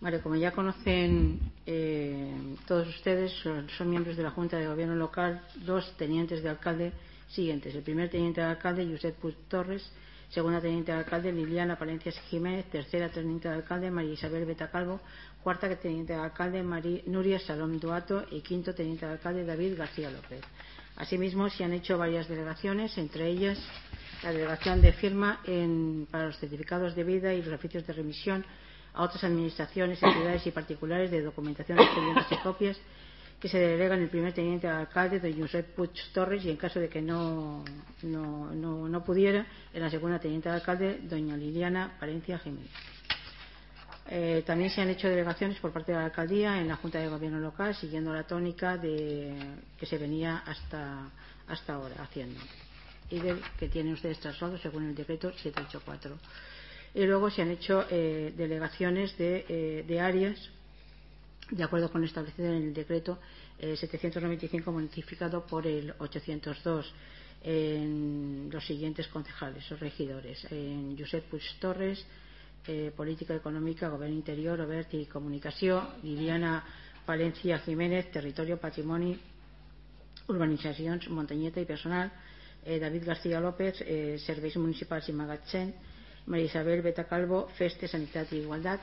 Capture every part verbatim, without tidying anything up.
Vale, como ya conocen eh, todos ustedes, son, son miembros de la Junta de Gobierno Local dos tenientes de alcalde siguientes. El primer teniente de alcalde, Josep Puig Torres; segunda teniente de alcalde, Liliana Palencia Jiménez; tercera teniente de alcalde, María Isabel Betacalvo; cuarta teniente de alcalde, María Nuria Salom Duato; y quinto teniente de alcalde, David García López. Asimismo, se han hecho varias delegaciones, entre ellas la delegación de firma en, para los certificados de vida y los oficios de remisión a otras administraciones, entidades y particulares de documentación, expedientes y copias, que se delegan el primer teniente de alcalde, don Josep Puig Torres, y en caso de que no, no, no, no pudiera, en la segunda teniente de alcalde, doña Liliana Palencia Jiménez. Eh, también se han hecho delegaciones por parte de la alcaldía en la Junta de Gobierno Local, siguiendo la tónica de, que se venía hasta, hasta ahora haciendo, y del que tienen ustedes traslado según el decreto setecientos ochenta y cuatro. Y luego se han hecho eh, delegaciones de, eh, de áreas, de acuerdo con lo establecido en el decreto eh, setecientos noventa y cinco, modificado por el ochocientos dos, en los siguientes concejales o regidores: en Josep Puig Torres, eh, Política Económica, Gobierno Interior, Obert y Comunicación; Liliana Palencia Jiménez, Territorio, Patrimoni, Urbanitzacions, Muntanyeta y Personal; eh, David García López, eh, Serveis Municipals i Magatzem; María Isabel Betacalvo, Feste, Sanitat i Igualtat;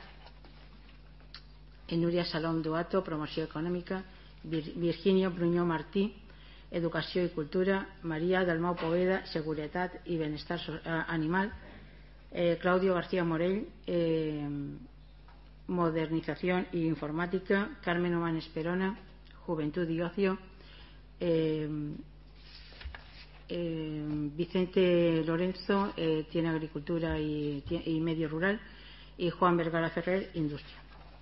Núria Salom Duato, Promoció Econòmica; Vir Virginia Bruñó Martí, Educació i Cultura; María Dalmau Poveda, Seguretat i Benestar Animal; eh, Claudio García Morell, eh, Modernización y Informática; Carmen Omán Esperona, Juventud y Ocio; eh, eh, Vicente Lorenzo, eh, tiene Agricultura y, y Medio Rural; y Juan Vergara Ferrer, Industria.